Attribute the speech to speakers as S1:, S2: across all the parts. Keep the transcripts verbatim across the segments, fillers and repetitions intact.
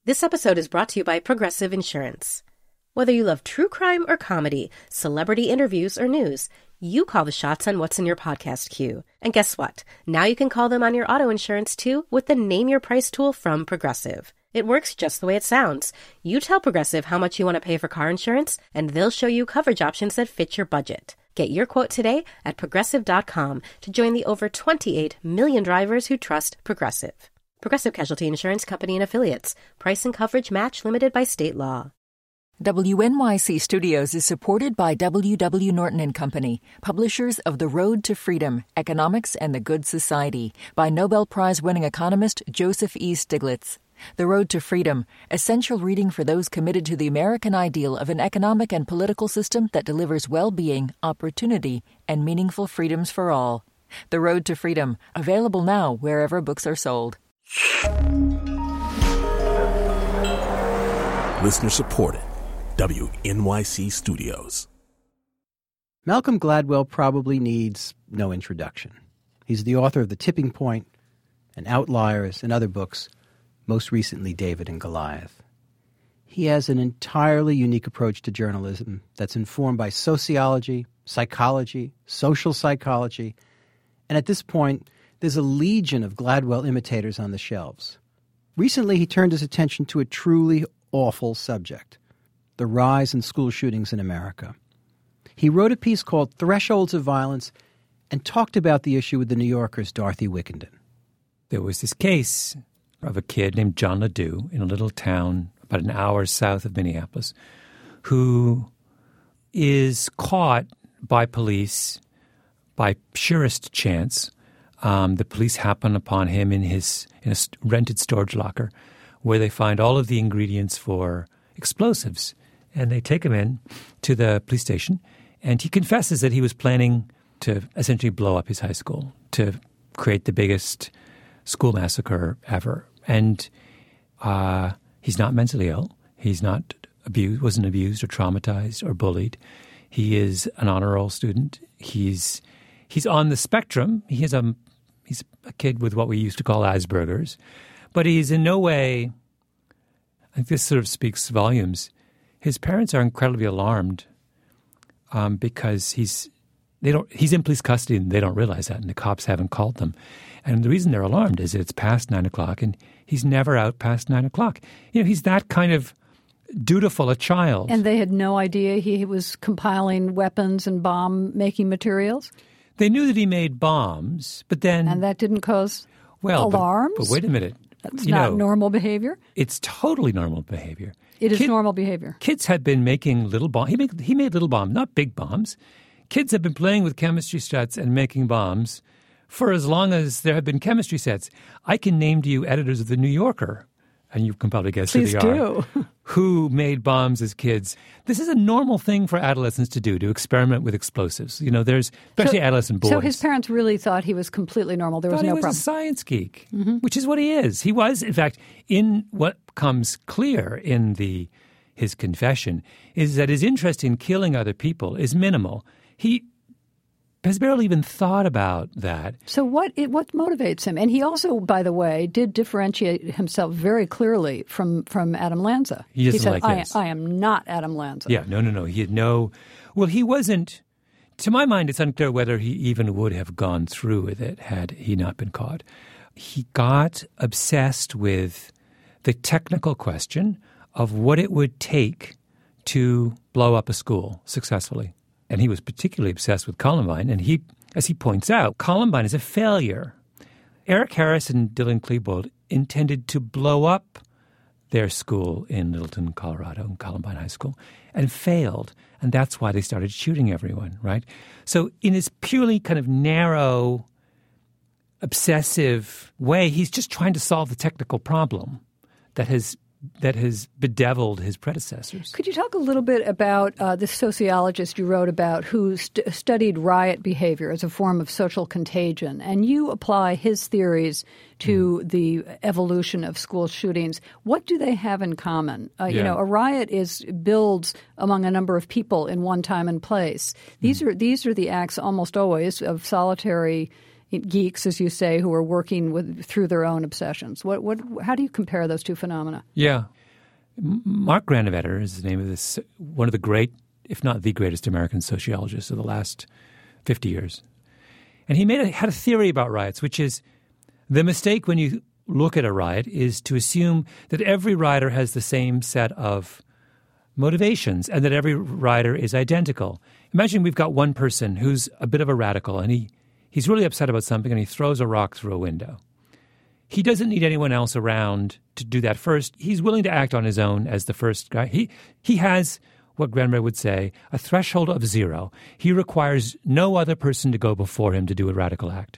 S1: This episode is brought to you by Progressive Insurance. Whether you love true crime or comedy, celebrity interviews or news, you call the shots on what's in your podcast queue. And guess what? Now you can call them on your auto insurance too with the Name Your Price tool from Progressive. It works just the way it sounds. You tell Progressive how much you want to pay for car insurance, and they'll show you coverage options that fit your budget. Get your quote today at progressive dot com to join the over twenty-eight million drivers who trust Progressive. Progressive Casualty Insurance Company and Affiliates. Price and coverage match limited by state law.
S2: W N Y C Studios is supported by W W Norton and Company, publishers of The Road to Freedom, Economics and the Good Society, by Nobel Prize-winning economist Joseph E. Stiglitz. The Road to Freedom, essential reading for those committed to the American ideal of an economic and political system that delivers well-being, opportunity, and meaningful freedoms for all. The Road to Freedom, available now wherever books are sold.
S3: Listener supported. W N Y C Studios.
S4: Malcolm Gladwell probably needs no introduction. He's the author of The Tipping Point and Outliers and other books, most recently David and Goliath. He has an entirely unique approach to journalism that's informed by sociology, psychology, social psychology, and at this point, there's a legion of Gladwell imitators on the shelves. Recently, he turned his attention to a truly awful subject: the rise in school shootings in America. He wrote a piece called Thresholds of Violence and talked about the issue with the New Yorker's Dorothy Wickenden.
S5: There was this case of a kid named John Ledoux in a little town about an hour south of Minneapolis who is caught by police by purest chance. Um, the police happen upon him in his in a rented storage locker where they find all of the ingredients for explosives. And they take him in to the police station, and he confesses that he was planning to essentially blow up his high school, to create the biggest school massacre ever. And uh, he's not mentally ill. He's not abused, wasn't abused or traumatized or bullied. He is an honor roll student. He's he's on the spectrum. He is a he's a kid with what we used to call Asperger's, but he's in no way. I think this sort of speaks volumes. His parents are incredibly alarmed um, because he's they don't he's in police custody and they don't realize that, and the cops haven't called them. And the reason they're alarmed is that it's past nine o'clock, and he's never out past nine o'clock. You know, he's that kind of dutiful a child.
S6: And they had no idea he was compiling weapons and bomb-making materials?
S5: They knew that he made bombs, but then...
S6: And that didn't cause
S5: well,
S6: alarms?
S5: But, but wait a minute.
S6: That's
S5: you
S6: not
S5: know,
S6: normal behavior?
S5: It's totally normal behavior.
S6: It is
S5: Kid,
S6: normal behavior.
S5: Kids had been making little bombs. He made, he made little bombs, not big bombs. Kids have been playing with chemistry sets and making bombs for as long as there have been chemistry sets. I can name to you editors of The New Yorker, and you can probably guess
S6: Please
S5: who they
S6: do.
S5: are, who made bombs as kids. This is a normal thing for adolescents to do, to experiment with explosives. You know, there's especially
S6: so,
S5: adolescent boys.
S6: So his parents really thought he was completely normal. There was
S5: thought
S6: no
S5: he was
S6: problem.
S5: a science geek,
S6: mm-hmm.
S5: which is what he is. He was, in fact, in what comes clear in the his confession is that his interest in killing other people is minimal. He has barely even thought about that.
S6: So what it, what motivates him? And he also, by the way, did differentiate himself very clearly from, from Adam Lanza.
S5: He doesn't
S6: he said,
S5: like
S6: I,
S5: this.
S6: I am not Adam Lanza.
S5: Yeah, no, no, no. He had no – well, he wasn't – to my mind, it's unclear whether he even would have gone through with it had he not been caught. He got obsessed with the technical question of what it would take to blow up a school successfully. And he was particularly obsessed with Columbine. And he, as he points out, Columbine is a failure. Eric Harris and Dylan Klebold intended to blow up their school in Littleton, Colorado, Columbine High School, and failed. And that's why they started shooting everyone, right? So in his purely kind of narrow, obsessive way, he's just trying to solve the technical problem that has that has bedeviled his predecessors.
S6: Could you talk a little bit about uh, this sociologist you wrote about who st- studied riot behavior as a form of social contagion, and you apply his theories to mm. the evolution of school shootings. What do they have in common? Uh,
S5: yeah.
S6: You know, a riot is builds among a number of people in one time and place. These mm. are these are the acts almost always of solitary geeks, as you say, who are working with through their own obsessions. What, what, how do you compare those two phenomena?
S5: Yeah. Mark Granovetter is the name of this, one of the great, if not the greatest American sociologists of the last fifty years. And he made a, had a theory about riots, which is the mistake when you look at a riot is to assume that every rioter has the same set of motivations and that every rioter is identical. Imagine we've got one person who's a bit of a radical and he, he's really upset about something and he throws a rock through a window. He doesn't need anyone else around to do that first. He's willing to act on his own as the first guy. He he has, what Granovetter would say, a threshold of zero. He requires no other person to go before him to do a radical act.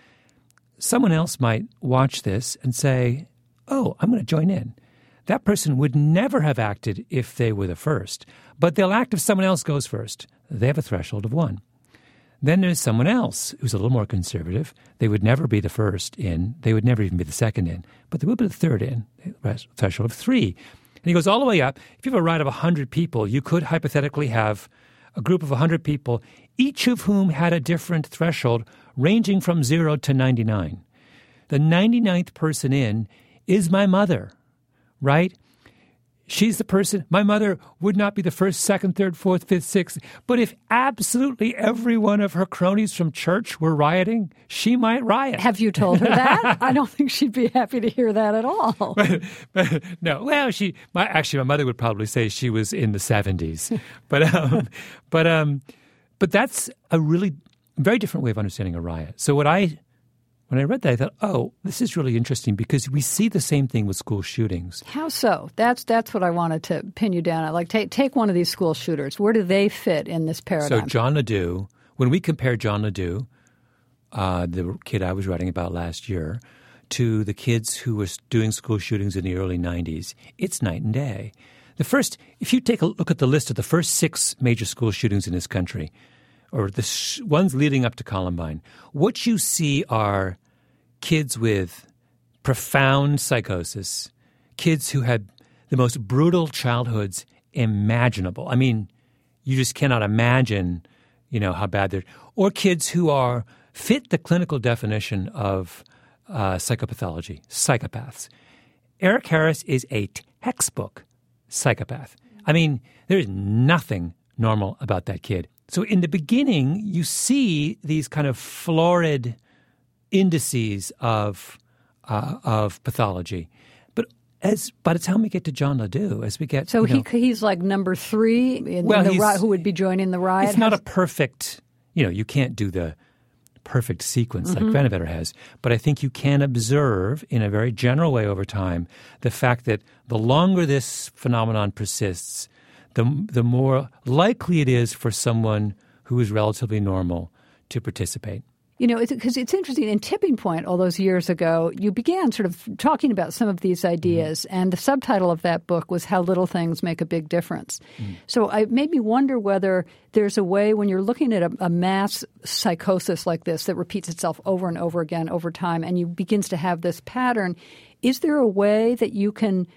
S5: Someone else might watch this and say, oh, I'm going to join in. That person would never have acted if they were the first, but they'll act if someone else goes first. They have a threshold of one. Then there's someone else who's a little more conservative. They would never be the first in. They would never even be the second in. But they would be the third in, threshold of three. And he goes all the way up. If you have a riot of one hundred people, you could hypothetically have a group of one hundred people, each of whom had a different threshold ranging from zero to ninety-nine. The ninety-ninth person in is my mother, right? She's the person, my mother would not be the first, second, third, fourth, fifth, sixth. But if absolutely every one of her cronies from church were rioting, she might riot.
S6: Have you told her that? I don't think she'd be happy to hear that at all.
S5: But, but, no, well, she, my, actually, my mother would probably say she was in the seventies. but, um, but, um, but that's a really very different way of understanding a riot. So what I... When I read that, I thought, oh, this is really interesting because we see the same thing with school shootings.
S6: How so? That's that's what I wanted to pin you down on. Like, take take one of these school shooters. Where do they fit in this paradigm?
S5: So John LeDoux, when we compare John LeDoux, uh, the kid I was writing about last year, to the kids who were doing school shootings in the early nineties, it's night and day. The first, if you take a look at the list of the first six major school shootings in this country, or the sh- ones leading up to Columbine, what you see are kids with profound psychosis, kids who had the most brutal childhoods imaginable. I mean, you just cannot imagine, you know, how bad they're – or kids who are fit the clinical definition of uh, psychopathology, psychopaths. Eric Harris is a textbook psychopath. I mean, there is nothing normal about that kid. So in the beginning, you see these kind of florid indices of uh, of pathology. But as by the time we get to John LeDoux, as we get...
S6: So
S5: you know,
S6: he he's like number three in
S5: well,
S6: the ri- who would be joining the riot?
S5: It's not a perfect... You know, you can't do the perfect sequence mm-hmm. like Granovetter has. But I think you can observe in a very general way over time the fact that the longer this phenomenon persists, the the more likely it is for someone who is relatively normal to participate.
S6: You know, because it's, it's interesting. In Tipping Point, all those years ago, you began sort of talking about some of these ideas, mm-hmm. and the subtitle of that book was How Little Things Make a Big Difference. Mm-hmm. So it made me wonder whether there's a way when you're looking at a, a mass psychosis like this that repeats itself over and over again over time and you begins to have this pattern, is there a way that you can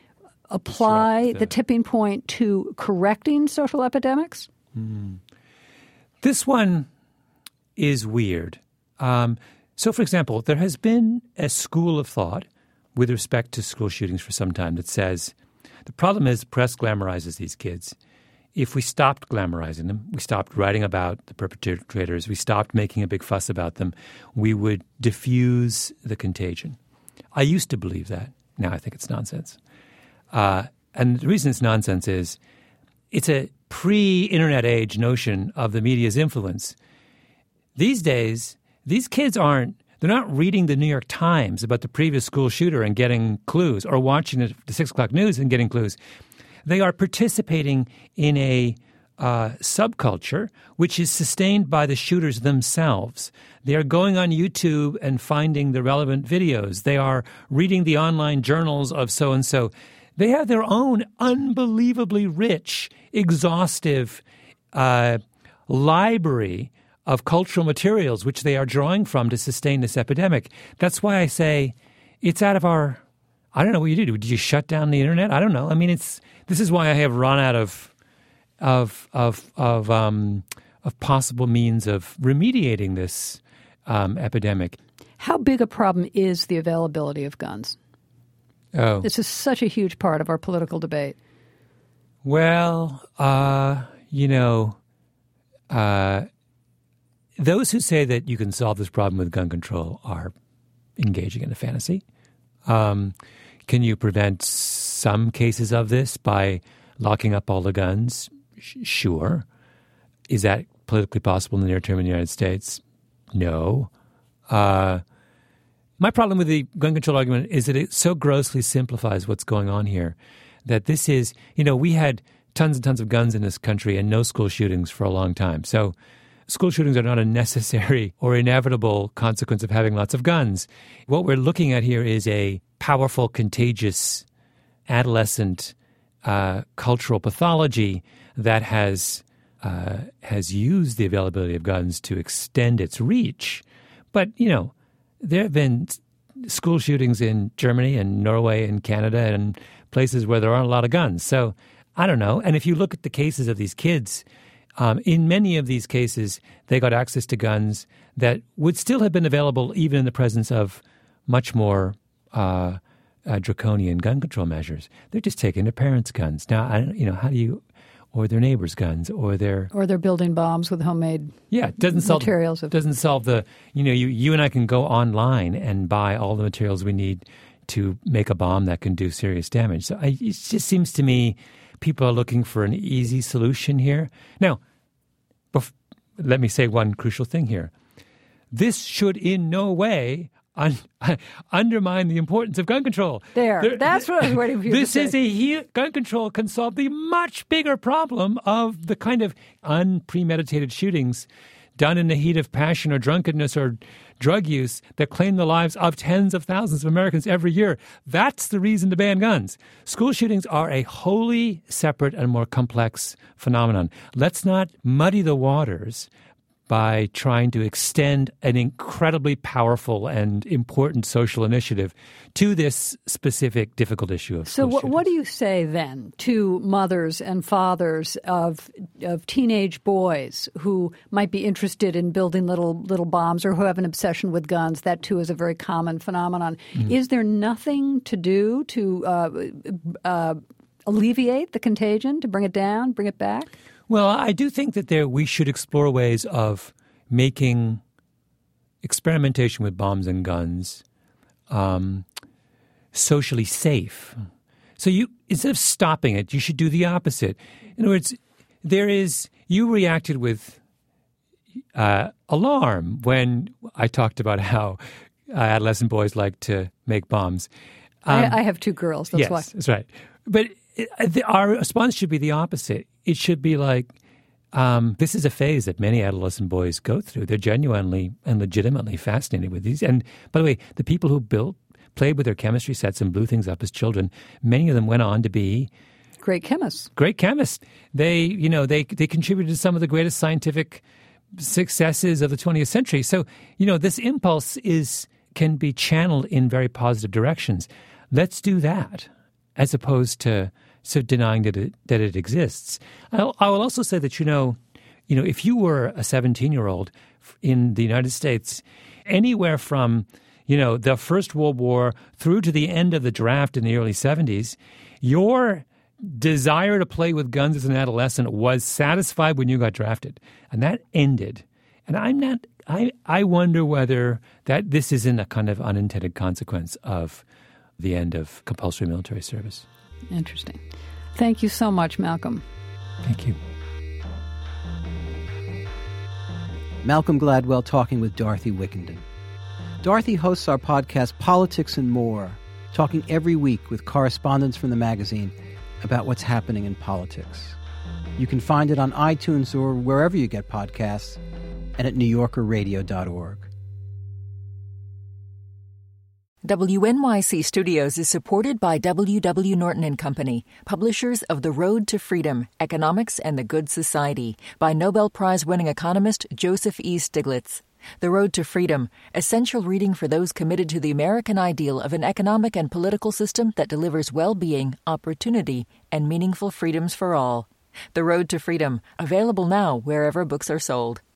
S6: apply the, the tipping point to correcting social epidemics?
S5: Mm. This one is weird. Um, so, for example, there has been a school of thought with respect to school shootings for some time that says the problem is the press glamorizes these kids. If we stopped glamorizing them, we stopped writing about the perpetrators, we stopped making a big fuss about them, we would diffuse the contagion. I used to believe that. Now I think it's nonsense. Uh, and the reason it's nonsense is it's a pre-internet age notion of the media's influence. These days, these kids aren't, they're not reading the New York Times about the previous school shooter and getting clues or watching the, the six o'clock news and getting clues. They are participating in a uh, subculture which is sustained by the shooters themselves. They are going on YouTube and finding the relevant videos. They are reading the online journals of so-and-so. They have their own unbelievably rich, exhaustive uh, library of cultural materials which they are drawing from to sustain this epidemic. That's why I say it's out of our – I don't know what you do. Did you shut down the internet? I don't know. I mean, it's this is why I have run out of of of of um, of possible means of remediating this um, epidemic.
S6: How big a problem is the availability of guns?
S5: Oh.
S6: This is such a huge part of our political debate.
S5: Well, uh, you know, uh, those who say that you can solve this problem with gun control are engaging in a fantasy. Um, can you prevent some cases of this by locking up all the guns? Sh- sure. Is that politically possible in the near term in the United States? No. Uh, my problem with the gun control argument is that it so grossly simplifies what's going on here that this is, you know, we had tons and tons of guns in this country and no school shootings for a long time. So school shootings are not a necessary or inevitable consequence of having lots of guns. What we're looking at here is a powerful, contagious, adolescent uh, cultural pathology that has uh, has used the availability of guns to extend its reach. But, you know, there have been school shootings in Germany and Norway and Canada and places where there aren't a lot of guns. So I don't know. And if you look at the cases of these kids, um, in many of these cases, they got access to guns that would still have been available even in the presence of much more uh, uh, draconian gun control measures. They're just taking their parents' guns. Now, I don't, you know, how do you, or their neighbors' guns, or their
S6: or they're building bombs with homemade
S5: yeah, it doesn't solve
S6: materials. Of,
S5: doesn't solve the you know you you and I can go online and buy all the materials we need to make a bomb that can do serious damage. So I, it just seems to me people are looking for an easy solution here. Now, bef- let me say one crucial thing here. This should in no way un- undermine the importance of gun control.
S6: There,
S5: there
S6: that's what I was waiting for you
S5: this
S6: to say.
S5: This is a he- gun control can solve the much bigger problem of the kind of unpremeditated shootings done in the heat of passion or drunkenness or drug use that claim the lives of tens of thousands of Americans every year. That's the reason to ban guns. School shootings are a wholly separate and more complex phenomenon. Let's not muddy the waters by trying to extend an incredibly powerful and important social initiative to this specific difficult issue of
S6: So
S5: school
S6: what, what do
S5: shootings.
S6: you say then to mothers and fathers of of teenage boys who might be interested in building little little bombs or who have an obsession with guns? That, too, is a very common phenomenon. Mm. Is there nothing to do to uh, uh, alleviate the contagion, to bring it down, bring it back?
S5: Well, I do think that there we should explore ways of making experimentation with bombs and guns um, socially safe. So you instead of stopping it, you should do the opposite. In other words, there is you reacted with uh, alarm when I talked about how uh, adolescent boys like to make bombs. Um,
S6: I, I have two girls. That's
S5: yes,
S6: why.
S5: that's right. But it, the, our response should be the opposite. It should be like, um, this is a phase that many adolescent boys go through. They're genuinely and legitimately fascinated with these. And by the way, the people who built, played with their chemistry sets and blew things up as children, many of them went on to be
S6: great chemists.
S5: Great chemists. They, you know, they they contributed to some of the greatest scientific successes of the twentieth century. So, you know, this impulse is can be channeled in very positive directions. Let's do that, as opposed to so denying that it, that it exists. I'll, I will also say that, you know, you know, if you were a seventeen-year-old in the United States, anywhere from, you know, the First World War through to the end of the draft in the early seventies, your desire to play with guns as an adolescent was satisfied when you got drafted. And that ended. And I'm not, I, I wonder whether that this isn't a kind of unintended consequence of the end of compulsory military service.
S6: Interesting. Thank you so much, Malcolm.
S5: Thank you.
S4: Malcolm Gladwell talking with Dorothy Wickenden. Dorothy hosts our podcast Politics and More, talking every week with correspondents from the magazine about what's happening in politics. You can find it on iTunes or wherever you get podcasts, and at new yorker radio dot org.
S2: W N Y C Studios is supported by W W. Norton and Company, publishers of The Road to Freedom, Economics and the Good Society, by Nobel Prize-winning economist Joseph E. Stiglitz. The Road to Freedom, essential reading for those committed to the American ideal of an economic and political system that delivers well-being, opportunity, and meaningful freedoms for all. The Road to Freedom, available now wherever books are sold.